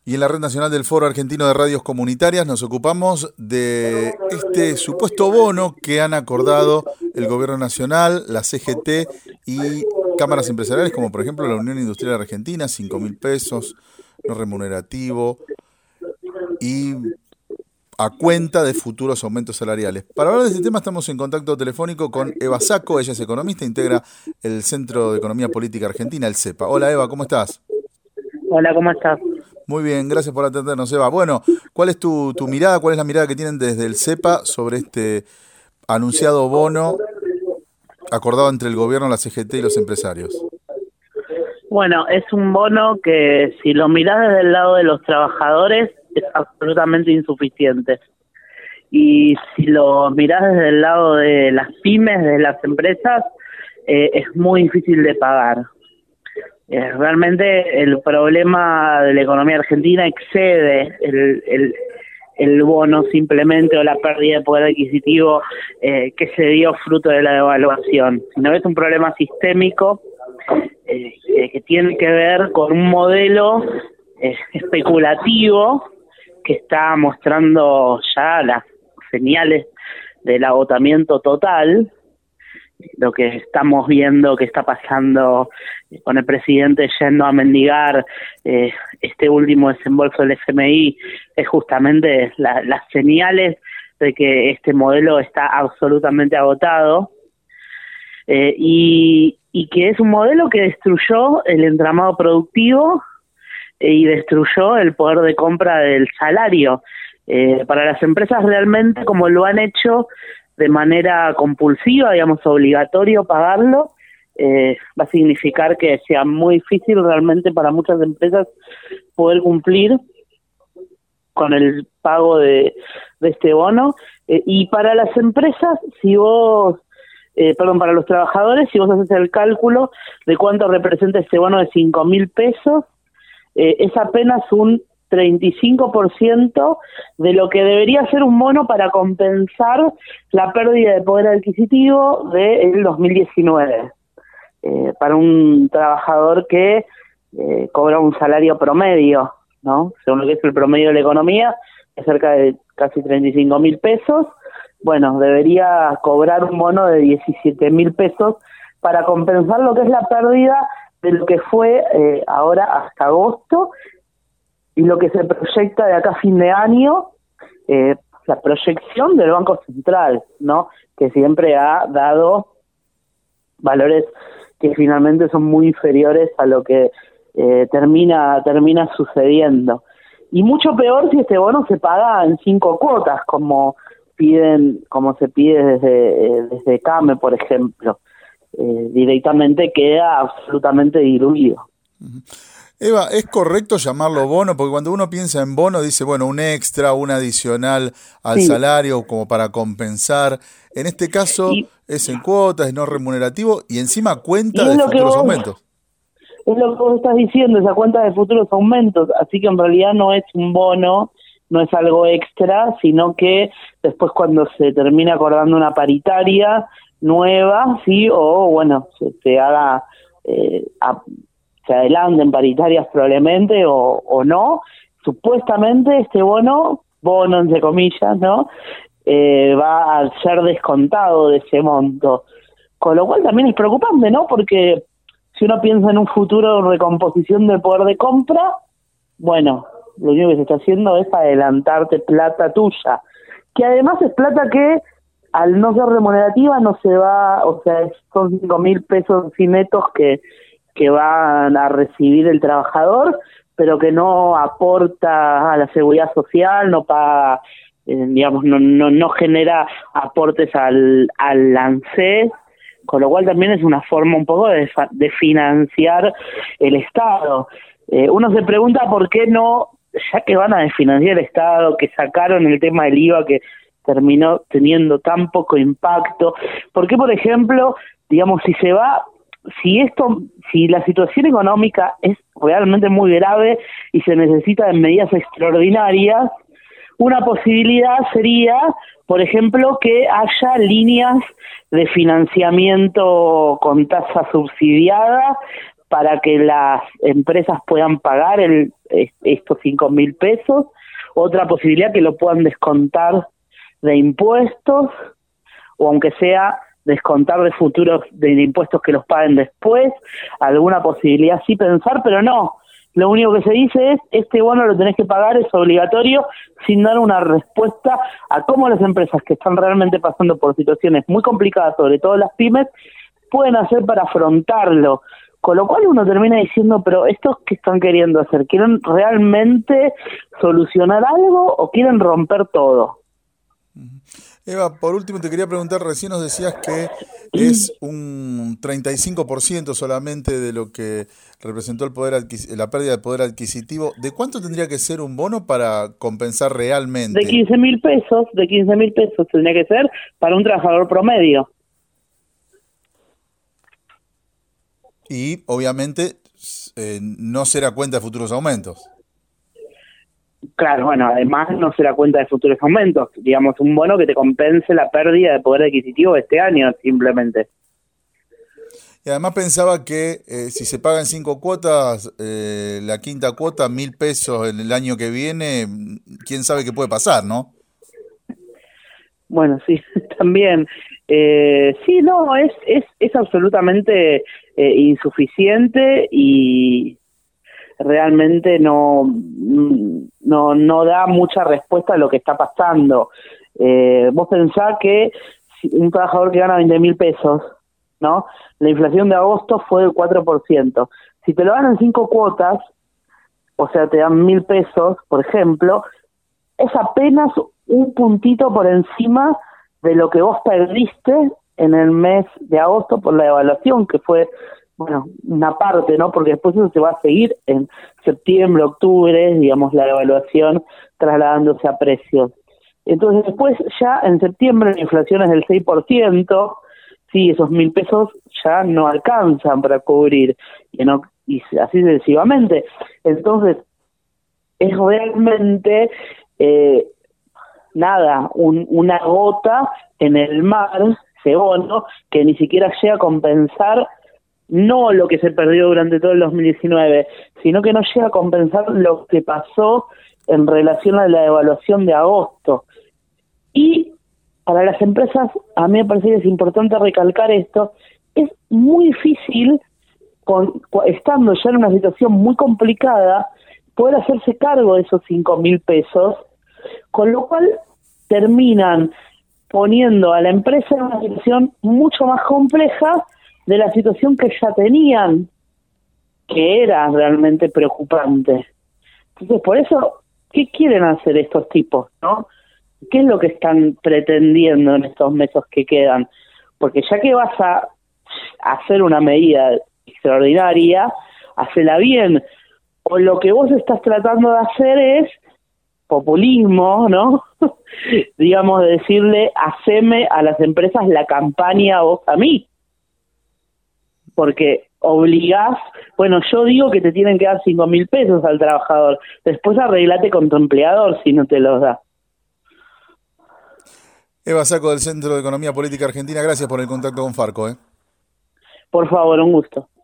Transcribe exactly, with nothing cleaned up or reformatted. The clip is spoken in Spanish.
Y en la Red Nacional del Foro Argentino de Radios Comunitarias nos ocupamos de este supuesto bono que han acordado el Gobierno Nacional, la C G T y cámaras empresariales como por ejemplo la Unión Industrial Argentina, cinco mil pesos, no remunerativo y a cuenta de futuros aumentos salariales. Para hablar de este tema estamos en contacto telefónico con Eva Sacco, ella es economista, integra el Centro de Economía Política Argentina, el CEPA. Hola Eva, ¿cómo estás? Hola, ¿cómo estás? Muy bien, gracias por atendernos, Eva. Bueno, ¿cuál es tu, tu mirada, cuál es la mirada que tienen desde el CEPA sobre este anunciado bono acordado entre el gobierno, la C G T y los empresarios? Bueno, es un bono que si lo mirás desde el lado de los trabajadores es absolutamente insuficiente. Y si lo mirás desde el lado de las pymes, de las empresas, eh, es muy difícil de pagar. Eh, realmente el problema de la economía argentina excede el, el, el bono simplemente o la pérdida de poder adquisitivo eh, que se dio fruto de la devaluación, sino que es un problema sistémico eh, eh, que tiene que ver con un modelo eh, especulativo que está mostrando ya las señales del agotamiento total. Lo que estamos viendo que está pasando con el presidente yendo a mendigar eh, este último desembolso del F M I es justamente la, las señales de que este modelo está absolutamente agotado eh, y, y que es un modelo que destruyó el entramado productivo eh, y destruyó el poder de compra del salario. Eh, para las empresas realmente, como lo han hecho de manera compulsiva, digamos, obligatorio pagarlo, eh, va a significar que sea muy difícil realmente para muchas empresas poder cumplir con el pago de, de este bono. Eh, y para las empresas, si vos, eh, perdón, para los trabajadores, si vos haces el cálculo de cuánto representa este bono de cinco mil pesos, eh, es apenas un treinta y cinco por ciento de lo que debería ser un bono para compensar la pérdida de poder adquisitivo del dos mil diecinueve. Eh, para un trabajador que eh, cobra un salario promedio, ¿no? Según lo que es el promedio de la economía, es cerca de casi treinta y cinco mil pesos. Bueno, debería cobrar un bono de diecisiete mil pesos para compensar lo que es la pérdida de lo que fue eh, ahora hasta agosto. Y lo que se proyecta de acá a fin de año, eh, la proyección del Banco Central, ¿no? Que siempre ha dado valores que finalmente son muy inferiores a lo que eh, termina termina sucediendo. Y mucho peor si este bono se paga en cinco cuotas, como piden, como se pide desde, eh, desde CAME, por ejemplo. Eh, directamente queda absolutamente diluido. Uh-huh. Eva, ¿es correcto llamarlo bono? Porque cuando uno piensa en bono dice, bueno, un extra, un adicional al sí. salario como para compensar. En este caso y, es en cuotas, es no remunerativo y encima cuenta de futuros vos, aumentos. Es lo que vos estás diciendo, esa cuenta de futuros aumentos. Así que en realidad no es un bono, no es algo extra, sino que después cuando se termina acordando una paritaria nueva, sí, o bueno, se, se haga... Eh, a, se adelanten paritarias probablemente o, o no, supuestamente este bono, bono entre comillas, ¿no? Eh, va a ser descontado de ese monto, con lo cual también es preocupante, ¿no? Porque si uno piensa en un futuro de recomposición del poder de compra, bueno, lo único que se está haciendo es adelantarte plata tuya, que además es plata que al no ser remunerativa no se va, o sea, son cinco mil pesos netos que que van a recibir el trabajador, pero que no aporta a la seguridad social, no paga, eh, digamos, no, no no genera aportes al, al ANSES, con lo cual también es una forma un poco de, de financiar el Estado. Eh, uno se pregunta por qué no, ya que van a desfinanciar el Estado, que sacaron el tema del I V A que terminó teniendo tan poco impacto, ¿por qué, por ejemplo, digamos, si se va... Si esto, si la situación económica es realmente muy grave y se necesita de medidas extraordinarias, una posibilidad sería, por ejemplo, que haya líneas de financiamiento con tasa subsidiada para que las empresas puedan pagar el, estos cinco mil pesos, otra posibilidad que lo puedan descontar de impuestos, o aunque sea descontar de futuros de impuestos que los paguen después, alguna posibilidad sí pensar, pero no. Lo único que se dice es, este bono lo tenés que pagar, es obligatorio, sin dar una respuesta a cómo las empresas que están realmente pasando por situaciones muy complicadas, sobre todo las pymes, pueden hacer para afrontarlo. Con lo cual uno termina diciendo, pero ¿estos qué están queriendo hacer? ¿Quieren realmente solucionar algo o quieren romper todo? Eva, por último te quería preguntar, recién nos decías que es un treinta y cinco por ciento solamente de lo que representó el poder adquis- la pérdida de poder adquisitivo. ¿De cuánto tendría que ser un bono para compensar realmente? De quince mil pesos, de quince mil pesos tendría que ser para un trabajador promedio. Y obviamente eh, no será cuenta de futuros aumentos. Claro, bueno, además no se da cuenta de futuros aumentos, digamos, un bono que te compense la pérdida de poder adquisitivo de este año, simplemente. Y además pensaba que eh, si se pagan cinco cuotas, eh, la quinta cuota, mil pesos en el año que viene, quién sabe qué puede pasar, ¿no? Bueno, sí, también. Eh, sí, no, es, es, es absolutamente eh, insuficiente y realmente no, no, no da mucha respuesta a lo que está pasando. Eh, vos pensás que si un trabajador que gana veinte mil pesos, ¿no? La inflación de agosto fue del cuatro por ciento. Si te lo dan en cinco cuotas, o sea, te dan mil pesos, por ejemplo, es apenas un puntito por encima de lo que vos perdiste en el mes de agosto por la evaluación, que fue, bueno, una parte, ¿no? Porque después eso se va a seguir en septiembre, octubre, digamos, la evaluación trasladándose a precios. Entonces después ya en septiembre la inflación es del seis por ciento, sí, esos mil pesos ya no alcanzan para cubrir, y, no, y así sucesivamente. Entonces, es realmente, eh, nada, un, una gota en el mar, ese bono, que ni siquiera llega a compensar no lo que se perdió durante todo el dos mil diecinueve, sino que no llega a compensar lo que pasó en relación a la evaluación de agosto. Y para las empresas, a mí me parece que es importante recalcar esto, es muy difícil, con, estando ya en una situación muy complicada, poder hacerse cargo de esos cinco mil pesos, con lo cual terminan poniendo a la empresa en una situación mucho más compleja de la situación que ya tenían, que era realmente preocupante. Entonces, por eso, ¿qué quieren hacer estos tipos, no? ¿Qué es lo que están pretendiendo en estos meses que quedan? Porque ya que vas a hacer una medida extraordinaria, hacela bien. O lo que vos estás tratando de hacer es populismo, ¿no? Digamos, de decirle, haceme a las empresas la campaña vos a mí. Porque obligás, bueno, yo digo que te tienen que dar cinco mil pesos al trabajador, después arreglate con tu empleador si no te los da. Eva Sacco del Centro de Economía Política Argentina, gracias por el contacto con Farco, ¿eh? Por favor, un gusto.